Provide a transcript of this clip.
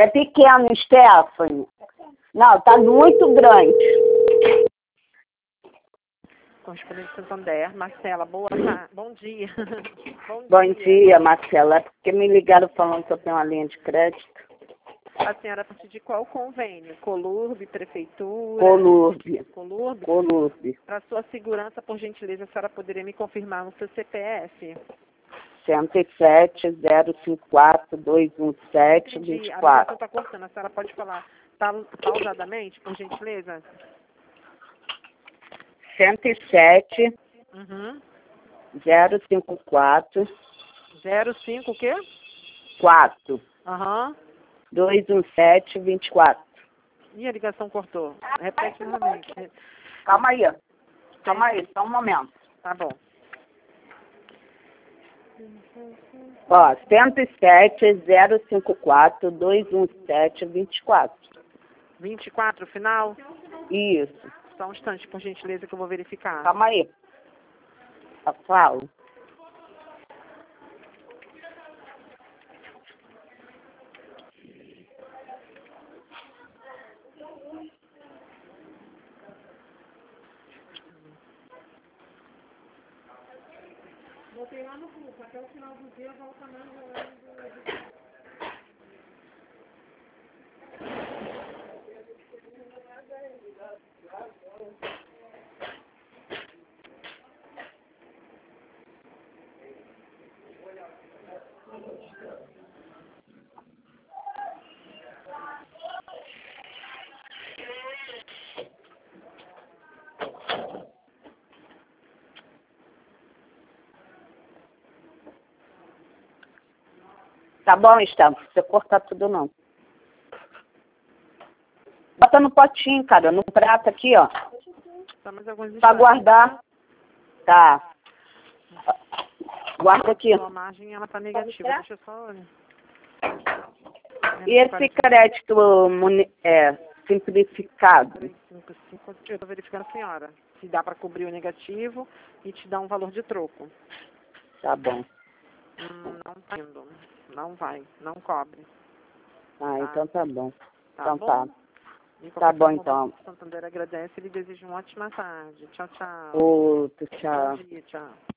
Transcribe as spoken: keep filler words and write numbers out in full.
É pequeno, Stephanie. Não, tá muito grande. Correspondente Santander, Marcela, boa tarde. Bom dia. Bom, Bom dia. dia, Marcela. É porque me ligaram falando que eu tenho uma linha de crédito. A senhora, a partir de qual convênio? Colurb, Prefeitura? Colurb. Colurb? Colurb. Para sua segurança, por gentileza, a senhora poderia me confirmar o seu C P F? cento e sete, zero cinco quatro, dois um sete, vinte e A quatro. ligação está cortando. A senhora pode falar pa- pausadamente, por gentileza? cento e sete, Uhum. zero cinco quatro, zero cinco o quê? quatro, Aham. dois um sete, vinte e quatro. Ih, a ligação cortou. Repete novamente. Calma aí. Calma aí, só um momento. Tá bom. Ó, cento e sete, zero cinco quatro, dois um sete, vinte e quatro. vinte e quatro, final? Isso. Só um instante, por gentileza, que eu vou verificar. Calma aí. Eu falo. Voltei lá no grupo, até o final do dia, volta mais. Tá bom, Estela? Não precisa cortar tudo, não. Bota no potinho, cara, no prato aqui, ó. Tá, mais alguns Pra instantes. guardar. Tá. Guarda aqui. A margem, ela tá negativa. Deixa eu só olhar. E esse crédito muni- é, simplificado? três, cinco, cinco, eu tô verificando a senhora. Se dá para cobrir o negativo e te dar um valor de troco. Tá bom. Hum, não tá indo. Não vai. Não cobre. Ah, então tá bom. Tá Então bom? tá. De Tá qualquer bom, forma, então. o Banco Santander agradece e lhe deseja uma ótima tarde. Tchau, tchau. Outro, tchau. Bom dia, tchau.